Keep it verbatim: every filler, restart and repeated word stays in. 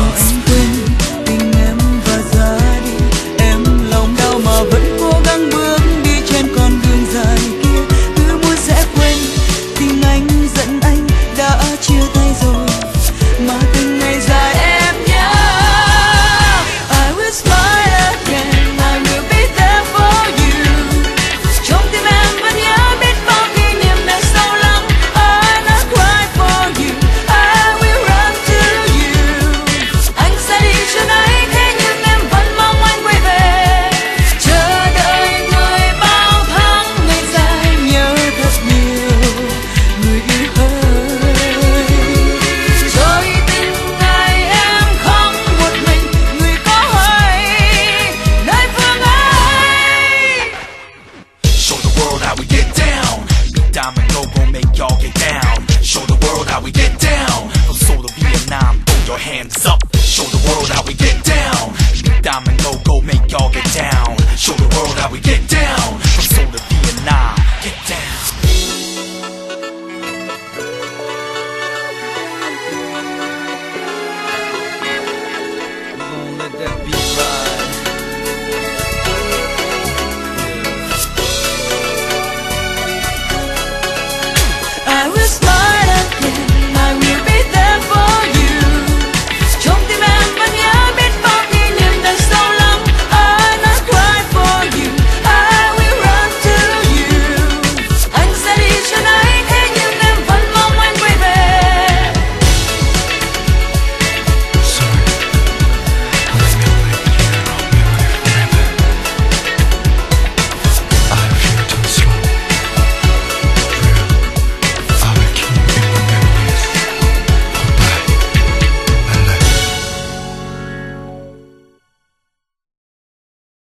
anh quên tình em và ra đi. Em lòng đau mà vẫn cố gắng bước đi trên con đường dài kia. Cứ muốn sẽ quên tình anh giận anh đã chia tay rồi, mà từng ngày dài em nhớ. I will smile again, I will be there for you. Trong tim em vẫn nhớ biết bao kỷ niệm đã sâu lắng. I not cry for you, I will run to you. Anh sẽ đi cho ấy, thế nhưng em vẫn mong anh quay về. Chờ đợi người bao tháng ngày dài, nhớ thật nhiều người yêu ơi. Rồi từng ngày em không một mình, người có hay nơi phương ấy. Show the world how we get down. Big Diamond Go gon' make y'all get down. Show the world how we get down. From Seoul to Vietnam, throw your hands up. Show the world how we get down. Big Diamond Go go make y'all get down. Show the world how we get down. From Seoul to Vietnam, get down.